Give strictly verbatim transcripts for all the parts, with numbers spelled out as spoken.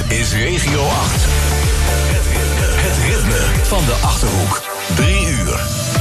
is Regio acht. Het ritme, het ritme van de Achterhoek. Drie uur.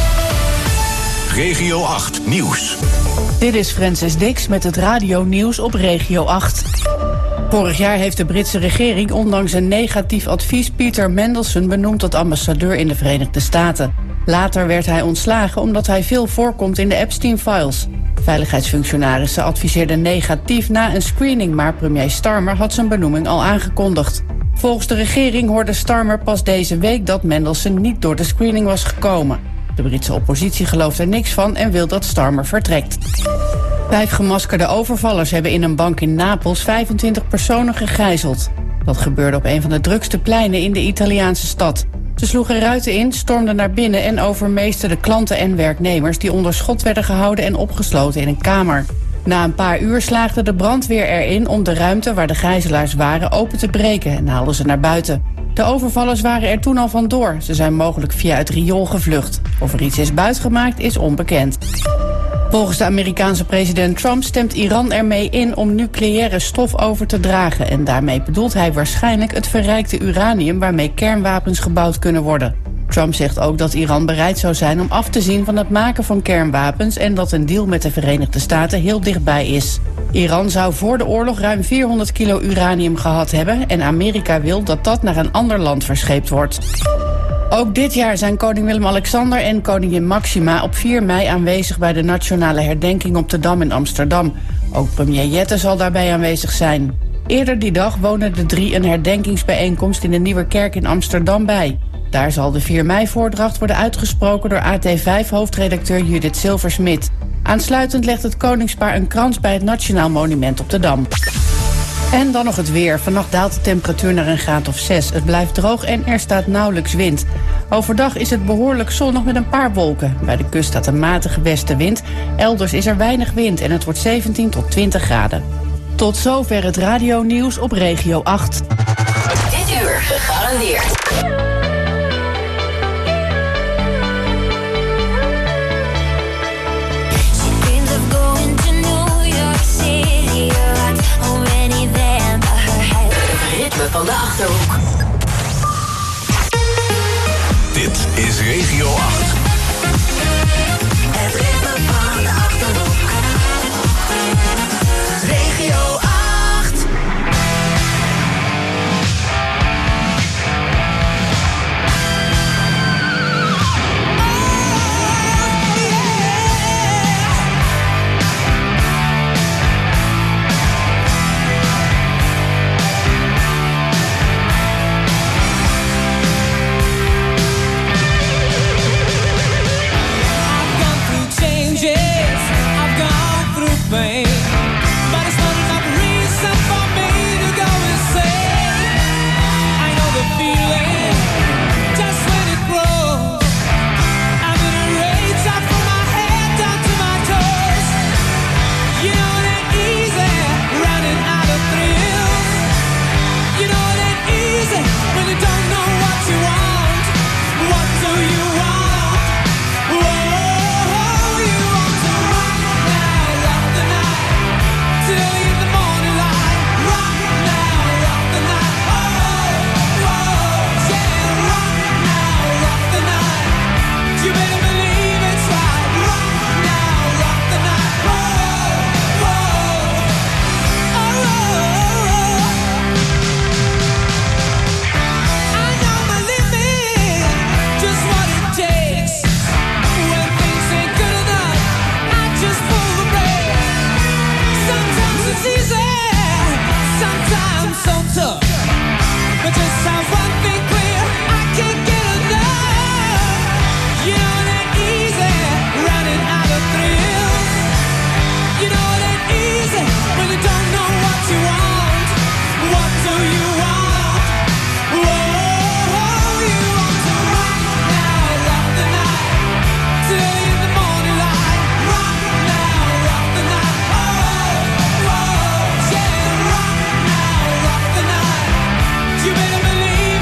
Regio acht Nieuws. Dit is Francis Dix met het radio nieuws op Regio acht. Vorig jaar heeft de Britse regering ondanks een negatief advies Peter Mandelson benoemd tot ambassadeur in de Verenigde Staten. Later werd hij ontslagen omdat hij veel voorkomt in de Epstein-files. Veiligheidsfunctionarissen adviseerden negatief na een screening, maar premier Starmer had zijn benoeming al aangekondigd. Volgens de regering hoorde Starmer pas deze week dat Mandelson niet door de screening was gekomen. De Britse oppositie gelooft er niks van en wil dat Starmer vertrekt. Vijf gemaskerde overvallers hebben in een bank in Napels vijfentwintig personen gegijzeld. Dat gebeurde op een van de drukste pleinen in de Italiaanse stad. Ze sloegen ruiten in, stormden naar binnen en overmeesterden klanten en werknemers die onder schot werden gehouden en opgesloten in een kamer. Na een paar uur slaagde de brandweer erin om de ruimte waar de gijzelaars waren open te breken en haalden ze naar buiten. De overvallers waren er toen al vandoor. Ze zijn mogelijk via het riool gevlucht. Of er iets is buitgemaakt is onbekend. Volgens de Amerikaanse president Trump stemt Iran ermee in om nucleaire stof over te dragen. En daarmee bedoelt hij waarschijnlijk het verrijkte uranium waarmee kernwapens gebouwd kunnen worden. Trump zegt ook dat Iran bereid zou zijn om af te zien van het maken van kernwapens en dat een deal met de Verenigde Staten heel dichtbij is. Iran zou voor de oorlog ruim vierhonderd kilo uranium gehad hebben en Amerika wil dat dat naar een ander land verscheept wordt. Ook dit jaar zijn koning Willem-Alexander en koningin Maxima op vier mei aanwezig bij de nationale herdenking op de Dam in Amsterdam. Ook premier Jette zal daarbij aanwezig zijn. Eerder die dag wonen de drie een herdenkingsbijeenkomst in de Nieuwe Kerk in Amsterdam bij. Daar zal de vier mei-voordracht worden uitgesproken door A T vijf hoofdredacteur Judith Silversmit. Aansluitend legt het koningspaar een krans bij het Nationaal Monument op de Dam. En dan nog het weer. Vannacht daalt de temperatuur naar een graad of zes. Het blijft droog en er staat nauwelijks wind. Overdag is het behoorlijk zonnig met een paar wolken. Bij de kust staat een matige westenwind. Elders is er weinig wind en het wordt zeventien tot twintig graden. Tot zover het radionieuws op Regio acht. Dit uur gegarandeerd. Van de Achterhoek. Dit is Regio acht. Het ritme van de Achterhoek. Regio acht. Pain. But it's not enough reason for me to go insane. I know the feeling, just when it grows. I'm in a rage up from my head down to my toes. You know it ain't easy, running out of thrills. You know it ain't easy when you don't know what you want. What do you want? Whoa. But just have one thing clear, I can't get enough. You know it ain't easy, running out of thrills. You know it ain't easy when you don't know what you want. What do you want? Whoa, you want to rock now, rock the night, till in the morning light. Rock now, rock the night. Oh, whoa, yeah, rock now, rock the night. You better believe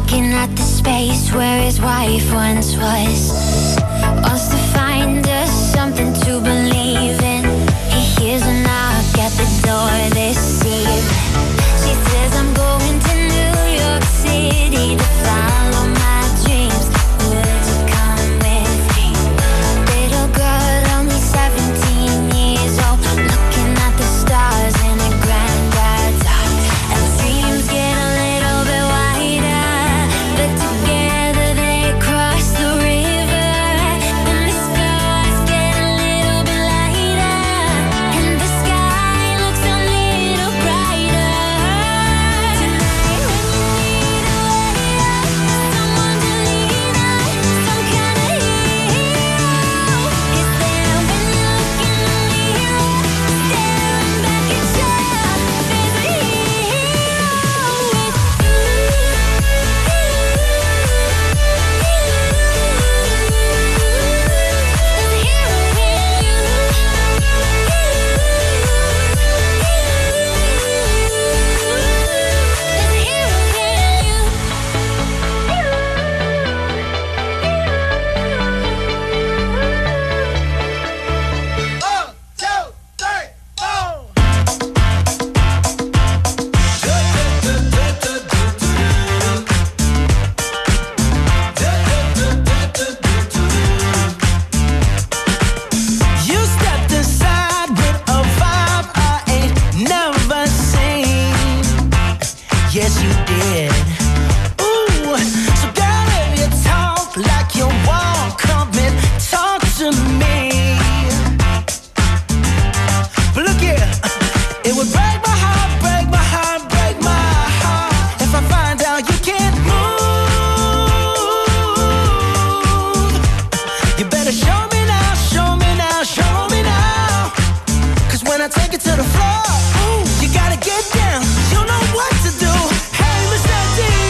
Looking at the space where his wife once was. Wants to find us something to believe in. He hears a knock at the door this evening. She says I'm going to New York City to follow my dreams. Would you come with me? Little girl, only seventeen years old, looking at the stars in a granddad's heart. And the dreams get a little bit wider, but together they cross the river. And the stars get a little bit lighter, and the sky looks a little brighter. Tonight when you need a way out, someone to lean on, some kind of hero is there when you're looking in the mirror, staring back at you. There's a hero with you. You stepped aside with a vibe I ain't never seen. Yes, you did. Ooh, so girl, if you talk like you walk, come and talk to me. But look here, it would break my heart, break my heart, break my heart if I find out you can't move. You better show me now, show me now, show me now. Cause when I take it to the floor, ooh, you gotta get down. You know what to do. Hey, Mister D.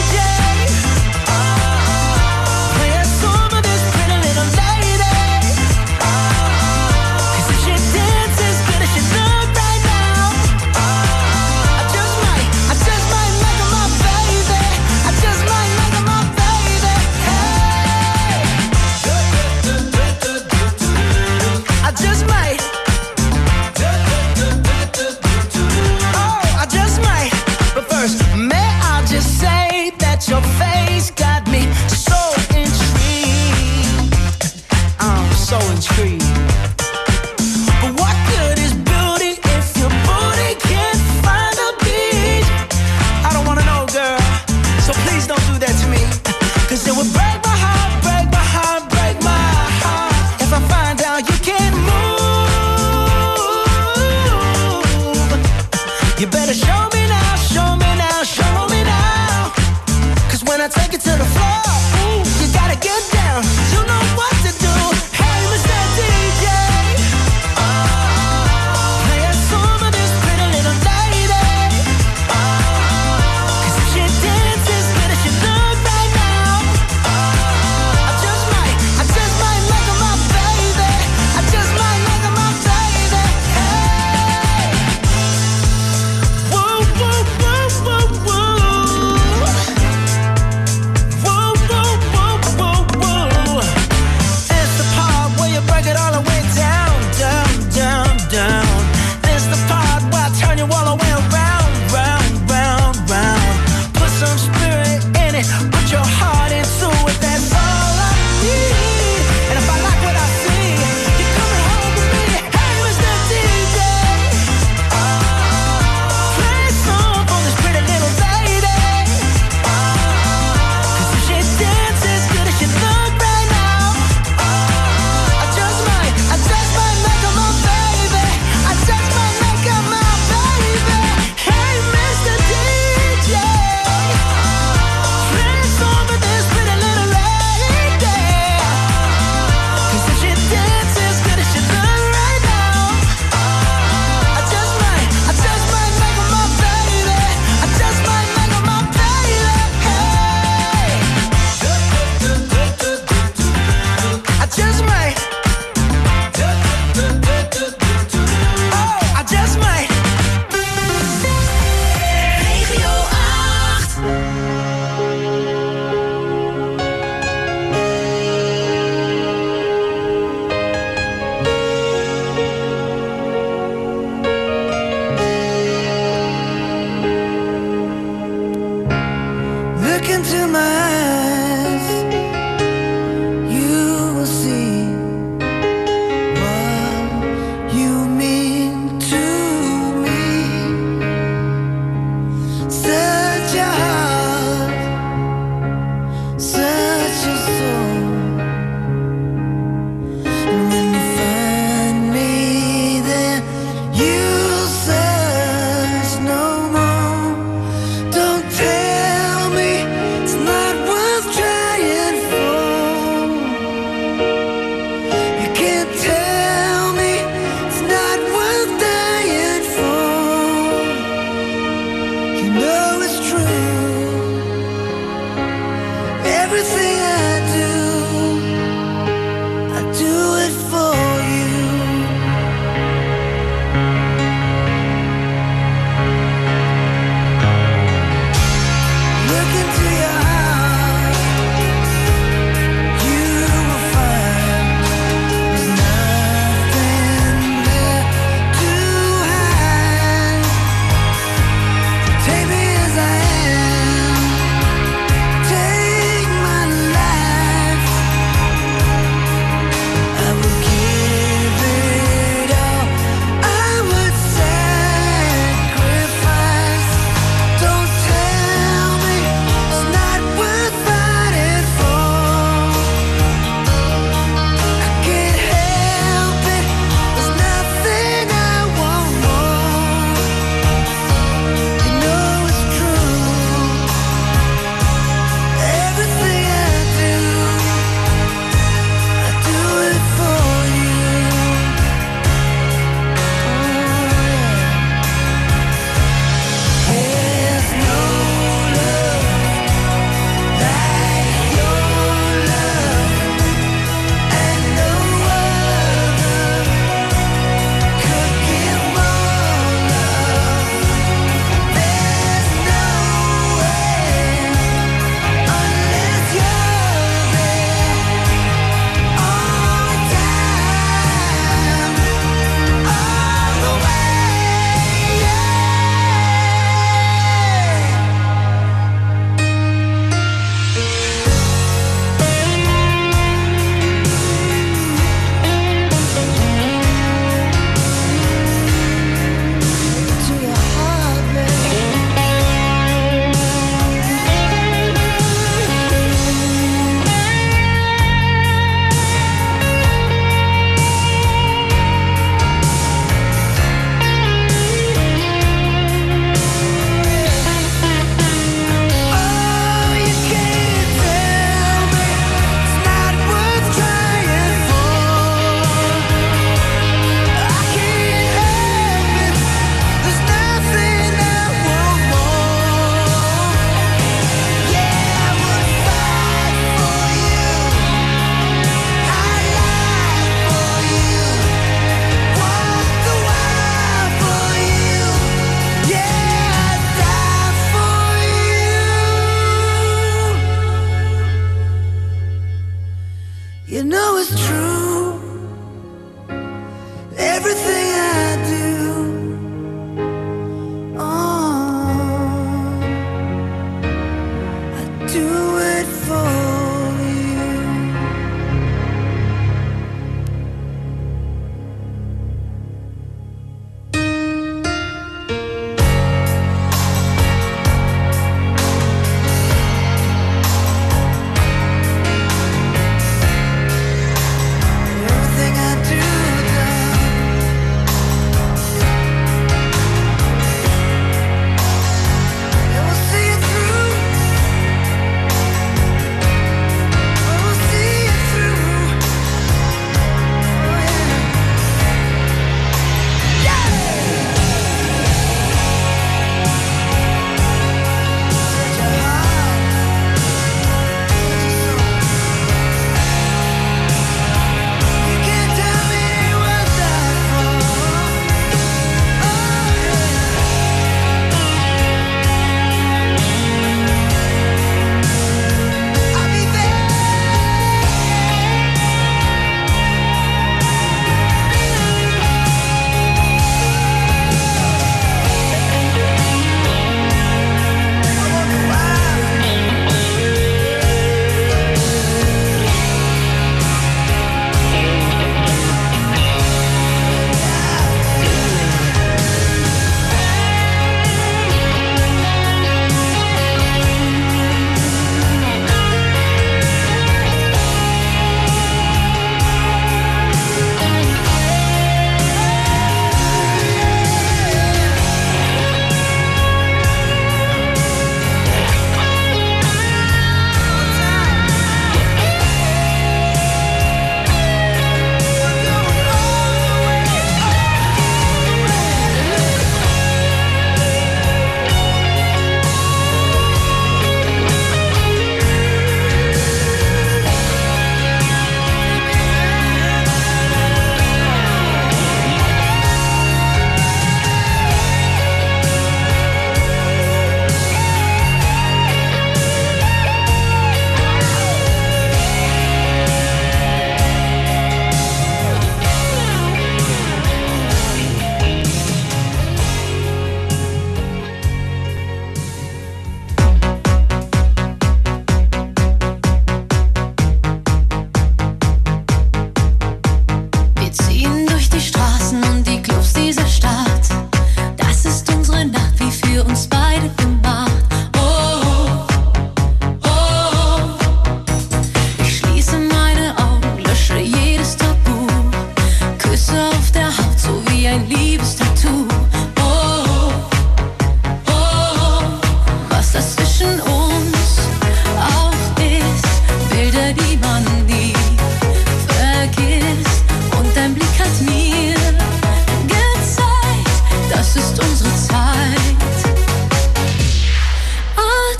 into my eyes, you will see what you mean to me. Such a heart, such a soul. And when you find me there, you'll search no more. Don't tell me it's not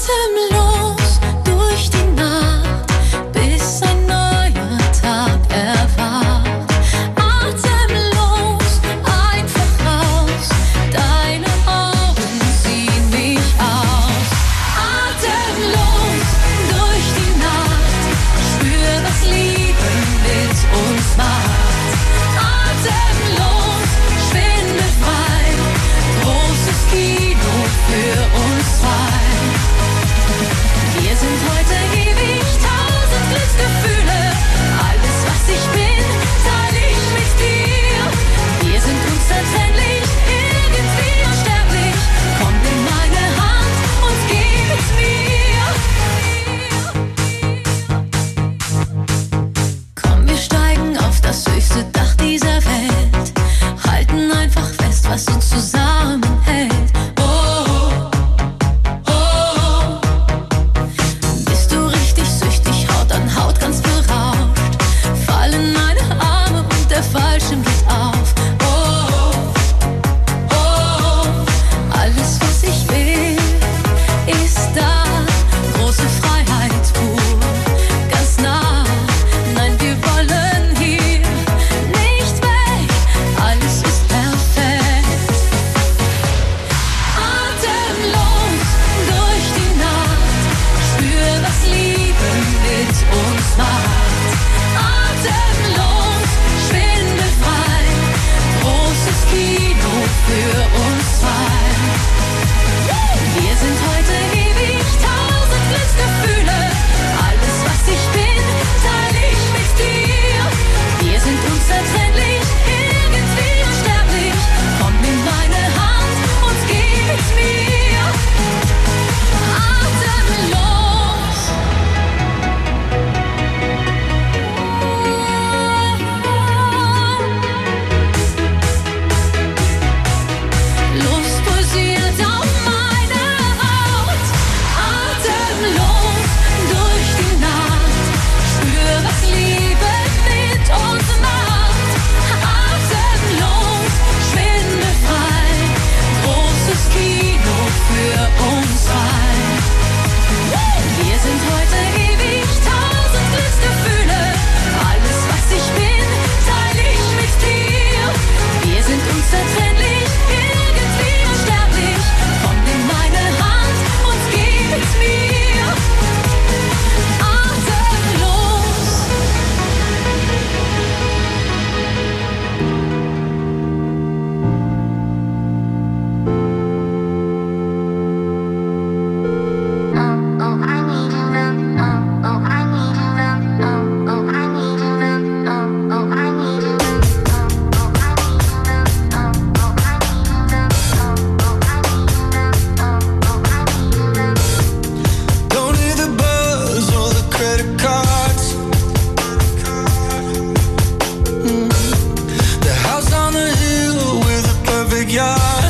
Atemlos durch die Nacht, bis ein neuer Tag erwacht. Atemlos, einfach raus, deine Augen ziehen mich aus. Atemlos durch die Nacht, spür, was Liebe mit uns macht. Atemlos, schwindelfrei, großes Kino für uns zwei. Wir sind heute ewig, tausend Glücksgefühle. Alles, was ich bin, teile ich mit dir. Wir sind unzertrennlich, irgendwie unsterblich. Komm in meine Hand und geh mit mir. Komm, wir steigen auf das höchste Dach dieser Welt. Halten einfach fest, was uns zusammenhält. Oh, oh, oh. Bist du richtig süchtig, Haut an Haut, ganz berauscht. Fallen meine Arme und der Fallschirm geht auf. Oh, oh, alles, was ich will, ist da. Große Freiheit pur, ganz nah. Nein, wir wollen hier nicht weg. Alles ist perfekt. Atemlos durch die Nacht, spür, was Liebe mit uns macht. Atemlos, schwindelfrei, großes Kino für uns zwei. Wir sind heute ewig, tausend Glücksgefühle. Alles, was ich bin, teile ich mit dir. Wir sind unzertrennlich, irgendwie unsterblich. Komm in meine Hand und geh mit mir. Atemlos. Lust pulsiert auf meine Haut. Atemlos durch die Nacht, spür, was Liebe mit uns macht. Atemlos, schwindelfrei, großes Kino für uns zwei. Wir sind heute ewig, tausend Glücksgefühle. Alles, was ich bin, teile ich mit dir. Wir sind unzertrennlich, irgendwie unsterblich. Komm in meine Hand und geh mit mir. Atemlos. Don't need the buzz or the credit cards. Mm. The house on the hill with a perfect yard.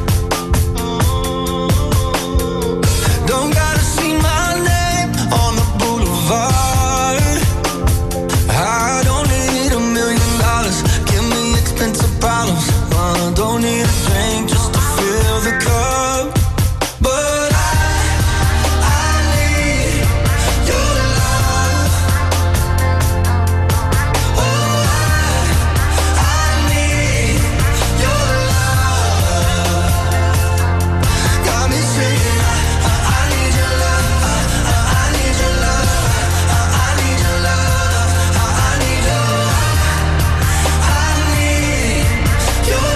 Don't gotta see my name on the boulevard. I don't need a million dollars. Give me expensive problems. I don't need a drink just to fill the cup. But I, I need your love. Oh, I, I need your love. Got me saying I, I, I need your love. I, I, I need your love. I, I need your love. I, I need your love. I need your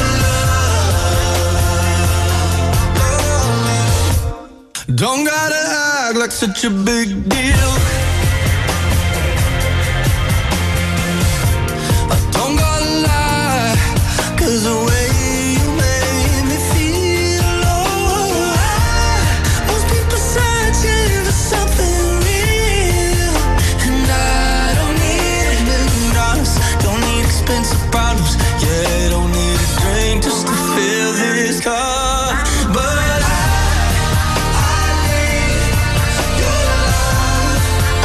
love. Don't gotta act like such a big deal. I don't gotta lie, 'cause the way you made me feel, oh, I must be searching for something real. And I don't need a million dollars, don't need expensive problems. Yeah, don't need a drink just to fill this cup. But I, I need your love.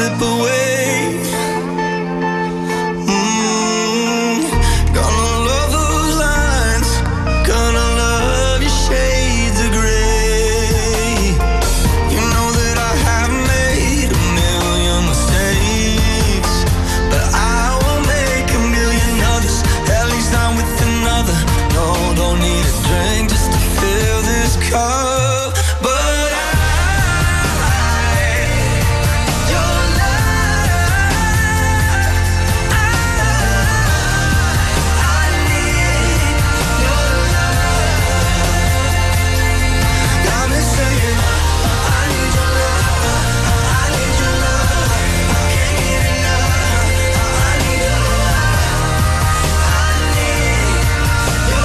slip away. Mm, gonna love those lines, gonna love your shades of gray. You know that I have made a million mistakes, but I will make a million others, at least not with another. No, don't need a drink just to fill this cup. But I, your love, I, I need your love. Got me saying, I need your love, I need your love. Can't get enough, I need your love, I need your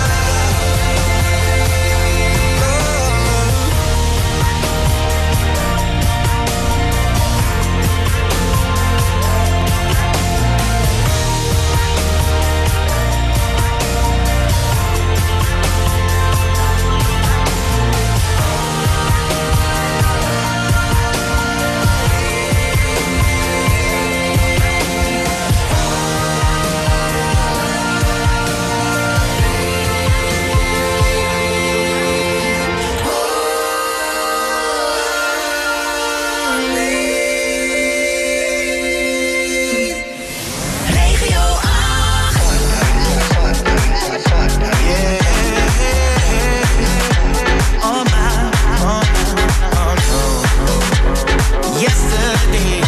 Regio acht. Oh my, oh my, oh no. Yesterday,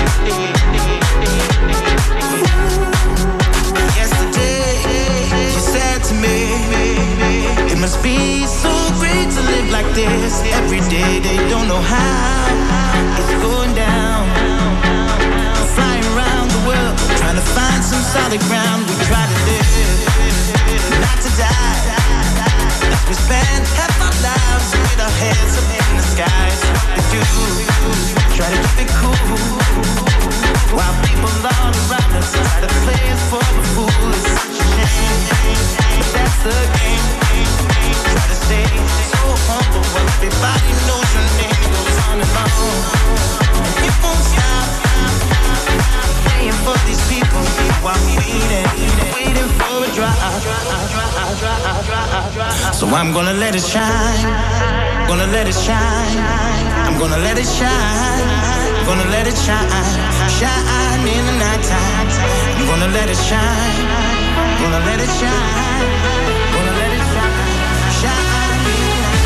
yesterday, you said to me, it must be so great to live like this every day. They don't know how it's going down. Flying around the world, trying to find some solid ground. We try to live, not to die. We spend half our lives with our heads up in the skies. We do try to keep it cool, while people all around us try to play us for a fool. It's such a shame, but that's the game. Try to stay so humble while everybody knows your name. Goes on and on, and it won't stop. Praying for these people while waiting, waiting for a drop. So I'm gonna let it shine, gonna let it shine. I'm gonna let it shine, gonna let it shine, shine in the nighttime. I'm gonna let it shine, gonna let it shine, gonna let it shine, shine in the nighttime.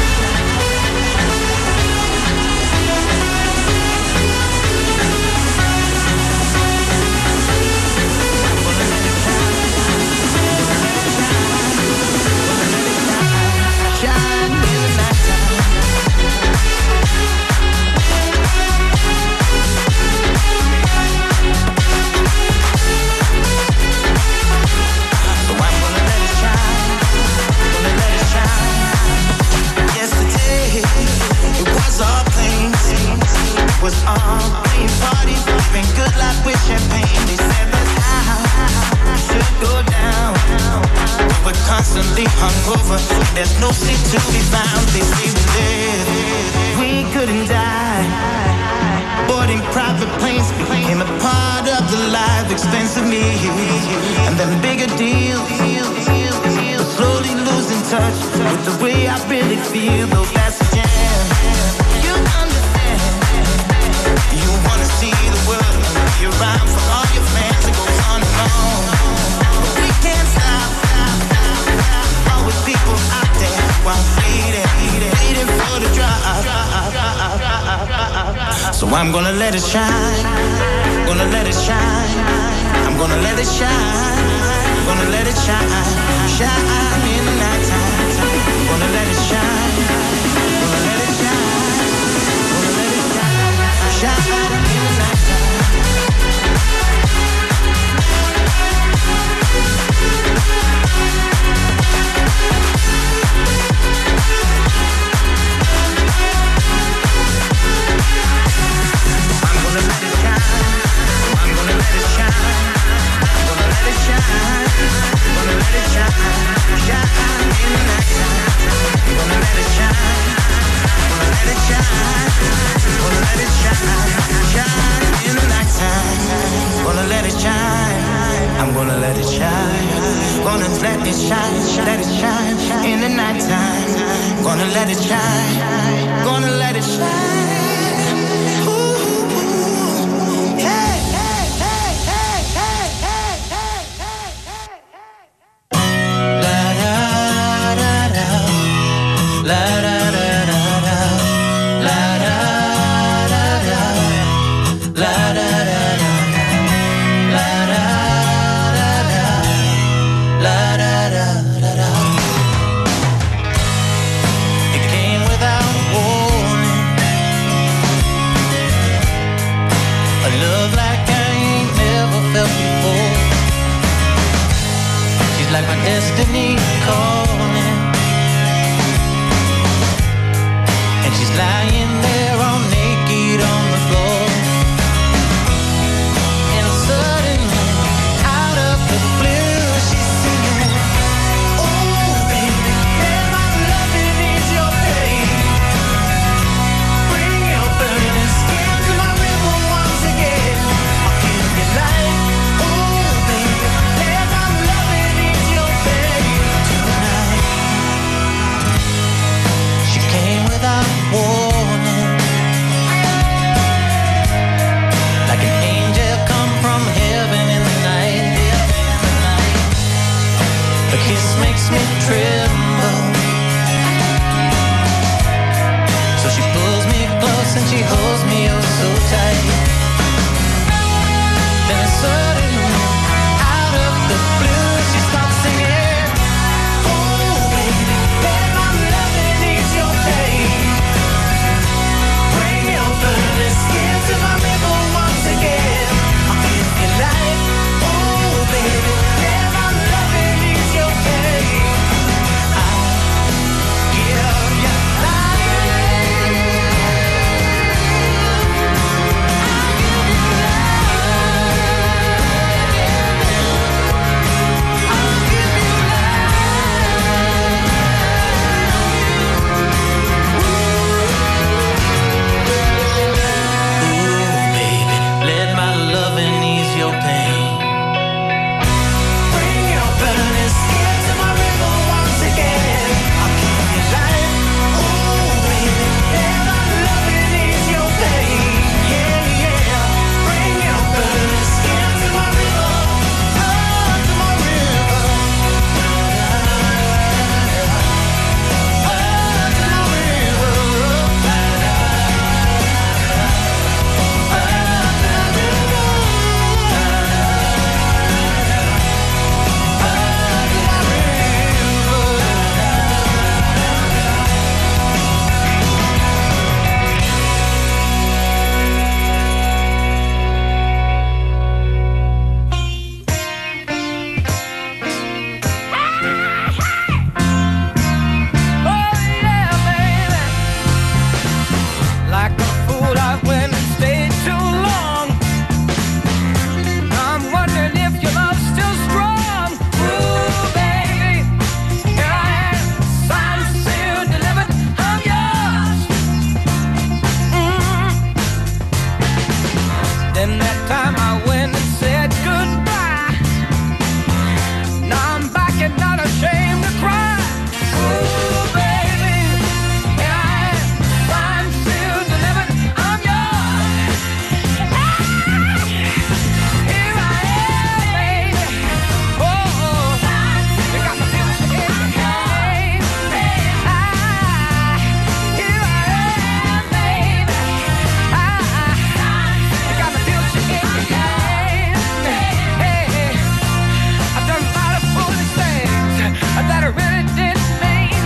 Shine in the nighttime. So I'm gonna let it shine, gonna let it shine. Yesterday, it was all plain, it was all plain parties, living good life with champagne. They said that I should go down. We were constantly hungover, there's no sleep to be found. They say we live, we couldn't die. Boarding private planes became a part of the life, expensive meals, and then bigger deals. Slowly losing touch with the way I really feel. Though that's a jam, you understand. You wanna see the world and be around for all your fans. It goes on and on, but we can't stop. Always people out there while waiting, waiting for the drop. So I'm gonna let it shine, gonna let it shine. I'm gonna let it shine, gonna let it shine, shine in the nighttime. Gonna let it shine, gonna let it shine, gonna let it shine, shine in the nighttime. I'm gonna let it shine, I'm gonna let it shine, I'm gonna let it shine, gonna let it shine, shine in the nighttime. I'm gonna let it shine, gonna let it shine, gonna let it shine, just let it shine, let it shine in the nighttime. Gonna let it shine, gonna let it shine. Ooh, hey, hey, hey, hey, hey, hey, hey, hey, hey. La da da da, la da da da da, la da da da, la da da da, la da da da, la da da da da. It came without warning, a love like I ain't never felt before. She's like my destiny calling, and she's lying there all naked on the floor. And suddenly, out of the blue, she's singing, "Oh, baby, let my loving ease your pain. Bring your burning skin to my river once again. I'll give you life. Oh, baby, let my loving ease your pain tonight." She came without warning, like an angel come from heaven in the night. A kiss makes me tremble, so she pulls me close and she holds me oh so tight. Then suddenly, out of the blue, she starts singing, "Oh, baby, let my loving ease your pain. Bring your burning skin to my river once again. I'll give you life. Oh, baby, let my loving ease your pain. I'll give you Ooh, baby, let my loving ease your pain. Bring your burning skin to my river once again. I'll give you life. Oh, baby, let my loving ease your pain. Yeah, yeah. Bring your burning skin to my river, oh, to my river, oh, to my river. Oh yeah, baby. Like a fool, I went and stayed too long. I'm wondering if your love's still strong. Ooh, baby, here I am, signed, sealed, delivered. I'm yours. Mm. Then that time I went and said goodbye. Now I'm back and not ashamed to cry. Ooh, baby, here I am, signed, sealed, delivered. I'm yours. Here I am, baby. Oh, you got my future in your hand. Ah, here I am, baby. Ah, you got my future in your hand. Hey, I've done a lot of foolish things that I really didn't mean.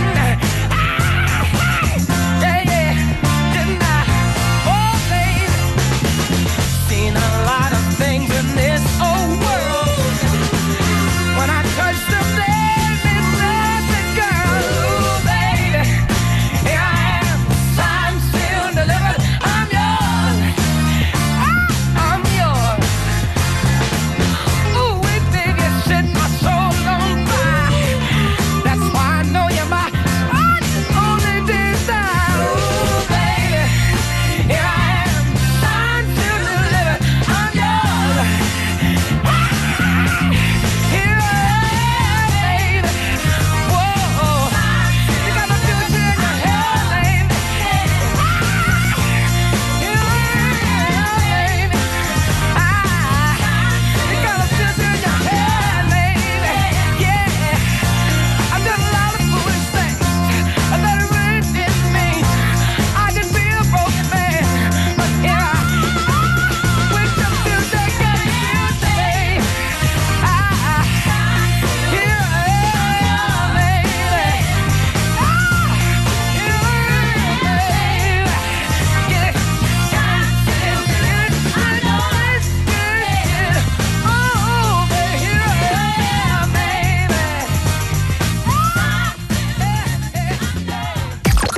Yeah, yeah, didn't I? Oh, baby, seen a lot of things in this old world. When I touch them, there's been nothing, girl. Ooh, baby, here I am, signed, sealed, delivered. I'm yours. Ah, I'm yours. Ooh, wait, baby, you set my soul on fire. That's why I know you're my heart's only desire. Ooh, baby, here I am, signed, sealed, delivered. I'm yours.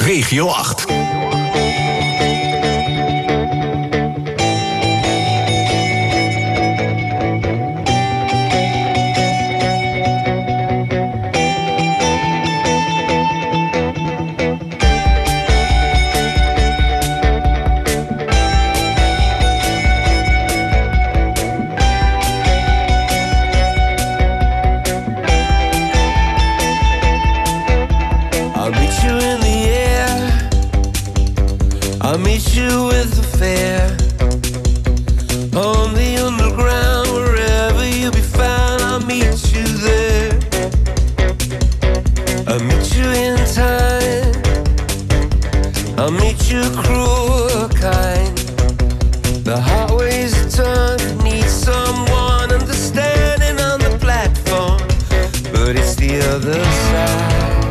Regio acht. I'll meet you with the fair on the underground, wherever you be found. I'll meet you there. I'll meet you in time. I'll meet you cruel or kind. The heart weighs a ton, needs someone understanding on the platform, but it's the other side.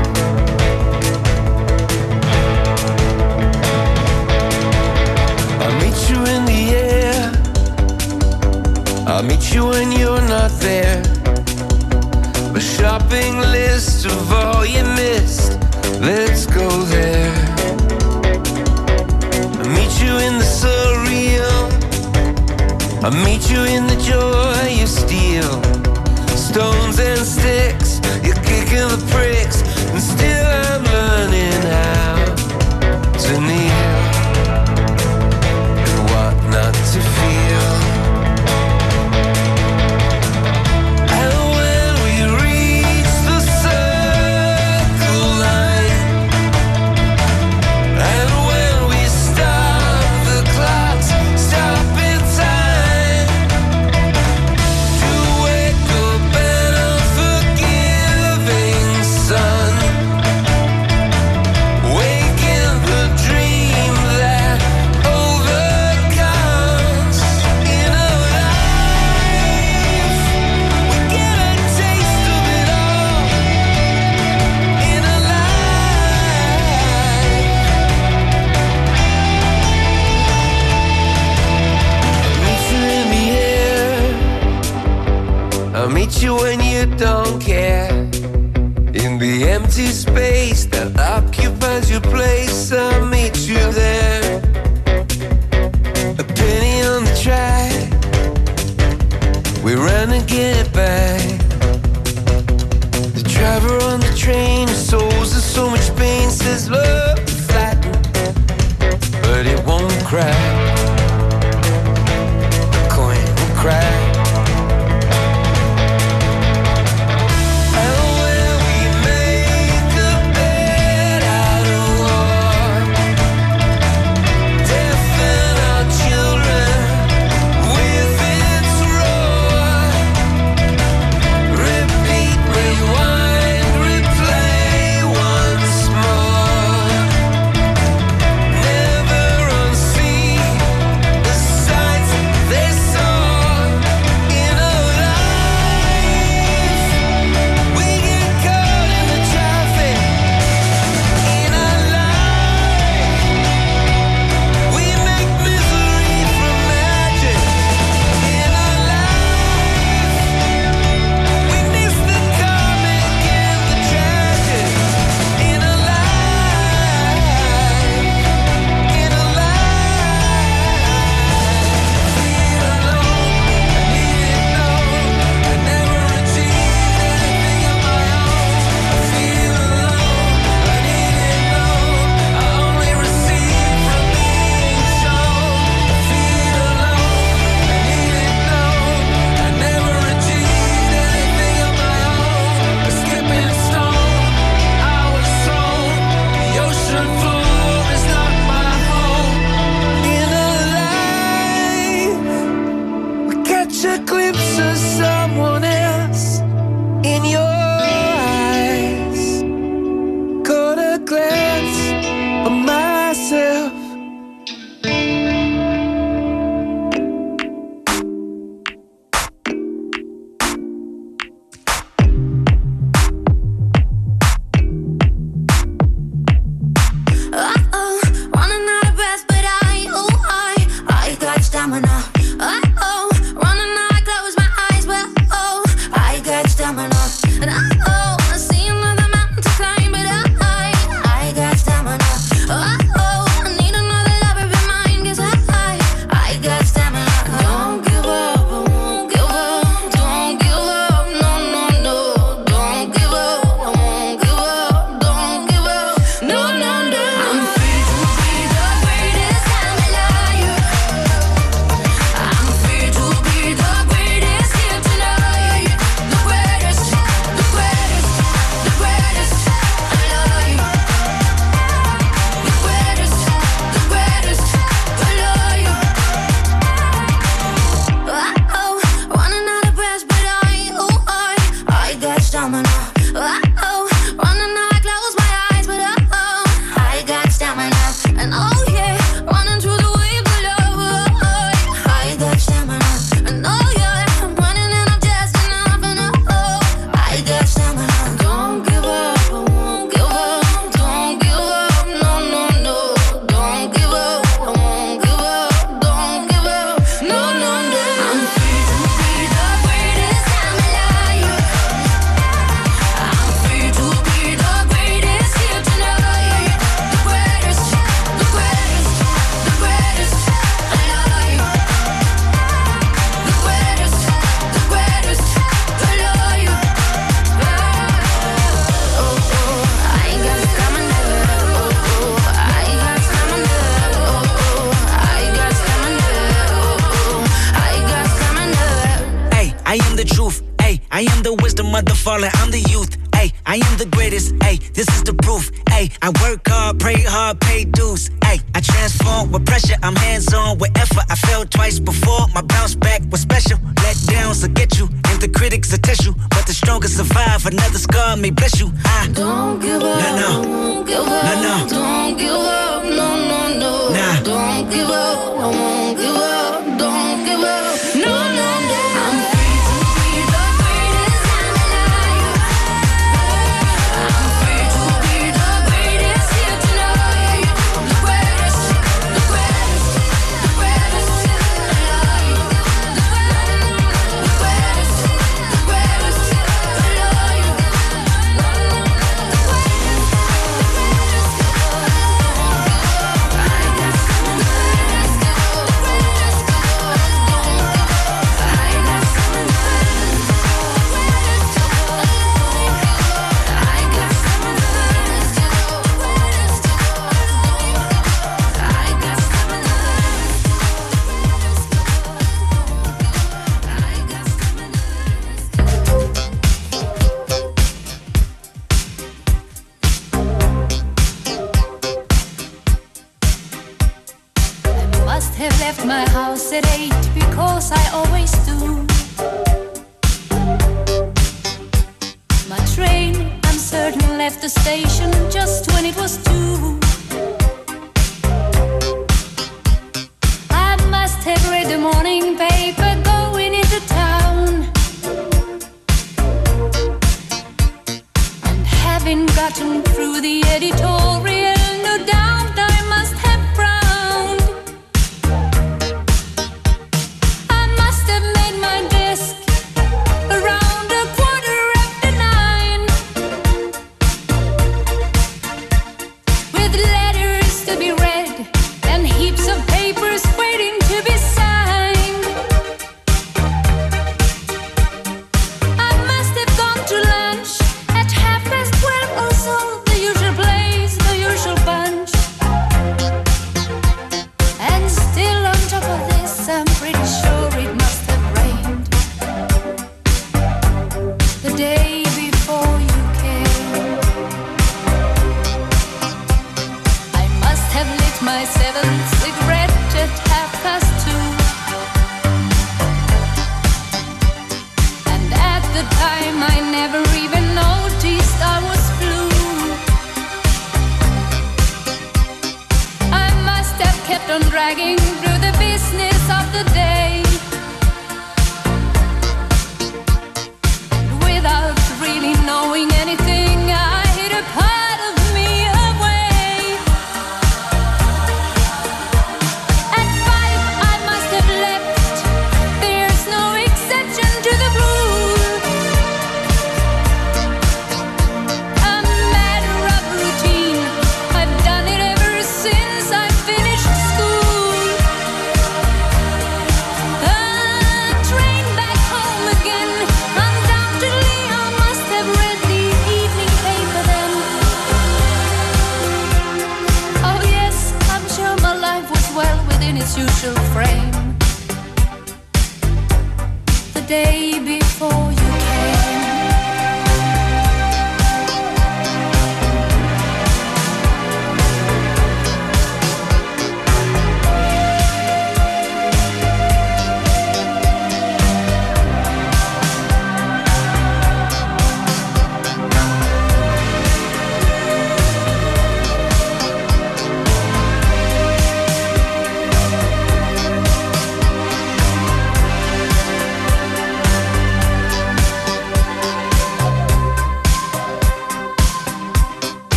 I'll meet you when you're not there. A shopping list of all you missed. Let's go there. I'll meet you in the surreal. I'll meet you in the joy you steal. Stones and sticks, you're kicking the pricks, and still I'm learning how to kneel and what not to feel. I'll meet you when you don't care. In the empty space that occupies your place, I'll meet you there. A penny on the track, we run and get back. The driver on the train, his soul's in so much pain, says love will flatten, but it won't crack. The coin will crack. Uh-oh, running out, I close my eyes, but I am the wisdom of the fallen, I'm the youth. Ay, I am the greatest, ay, this is the proof. Ay, I work hard, pray hard, pay dues. Ay, I transform with pressure, I'm hands-on with effort. I failed twice before, my bounce back was special. Let downs will get you, and the critics will test you. But the strongest survive, another scar may bless you. I Don't give up, no, no. don't give up, No, no. don't give up, no, no, no. Nah. Don't give up, I won't give up, don't give up, no, no, no. I'm free to be the greatest I'm alive. I'm free to be the greatest here tonight. The greatest, the greatest, the greatest alive. The greatest, the greatest, the greatest alive. Must have left my house at eight because I always do. My train, I'm certain, left the station just when it was two. I must have read the morning paper going into town. And having gotten through the editorial, no doubt I must have frowned. I must have made my desk around a quarter after nine, with letters to be read and heaps of papers waiting to be signed. I must have gone to lunch at half past twelve or so, the usual place, the usual bunch. And still on top of this, I'm pretty sure it must have rained the day before you came. I must have lit my seventh cigarette at half past two. And at the time I never even noticed I was blue. I must have kept on dragging through the business of the day, without really knowing anything. I hid a part of me away. At five I must have left. There's no exception to the rule. A matter of routine. I've done it ever since I finished school. A train back home again. Undoubtedly I must have read the evening paper then. Oh yes, I'm sure my life was well within its usual frame the day before you came.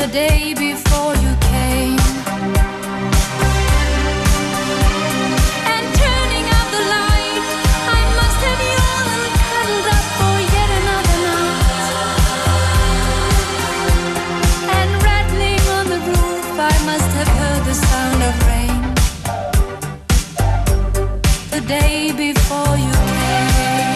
the day before you came. And turning out the light, I must have yawned, cuddled up for yet another night. And rattling on the roof, I must have heard the sound of rain. The day before you came.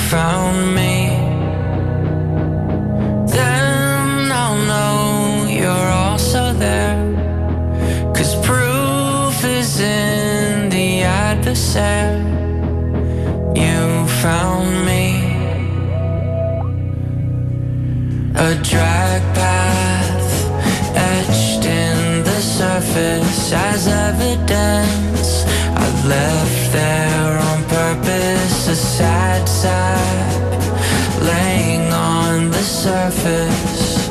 found me, then I'll know you're also there. Cause proof is in the adversary. You found me. A drag path etched in the surface as evidence. I left there on purpose, a sad sap laying on the surface.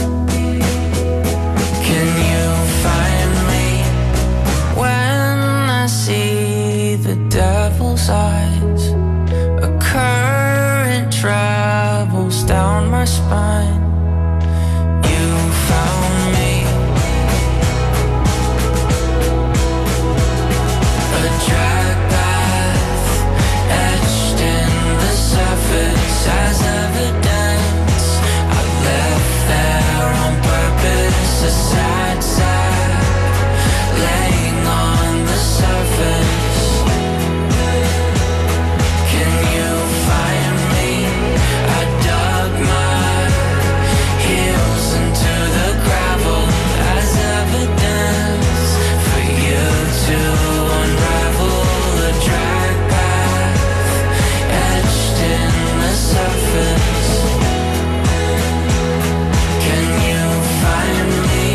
Can you find me when I see the devil's eyes? A current travels down my spine. You found me. A drag path etched in the surface as evidence. I left there on purpose, a sad sap laying on the surface. Can you find me? I dug my heels into the gravel as evidence for you to unravel. A drag path etched in the surface. Can you find me?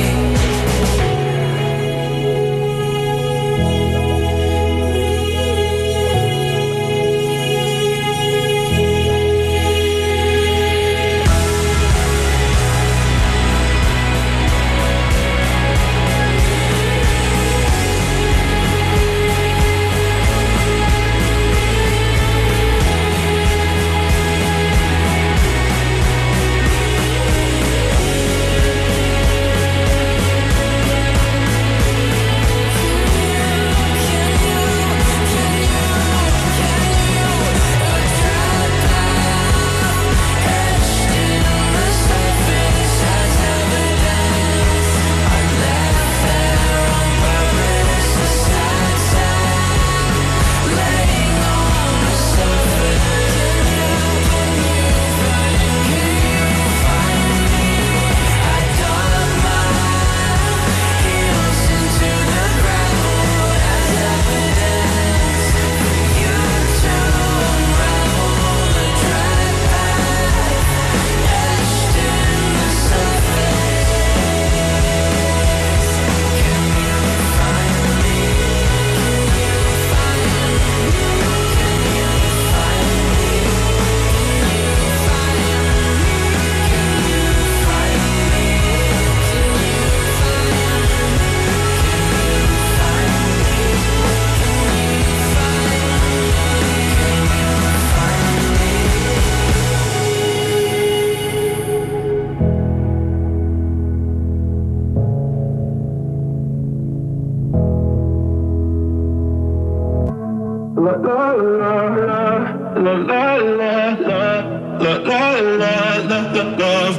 La la la la la la la la la la la love.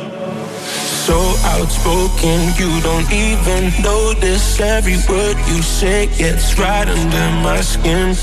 So outspoken, you don't even notice. Every word you say gets right under my skin.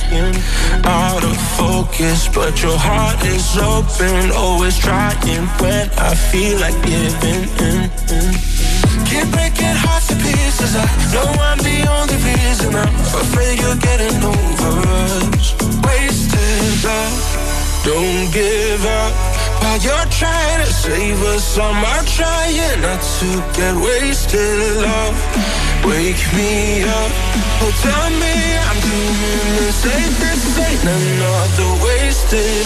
Out of focus, but your heart is open. Always trying when I feel like giving in. Keep breaking hearts to pieces. I know I'm the only reason. I'm afraid you're getting over us. Wasted love, don't give up. While you're trying to save us, I'm out trying not to get wasted love. Wake me up, oh tell me I'm doing the safest. Ain't another wasted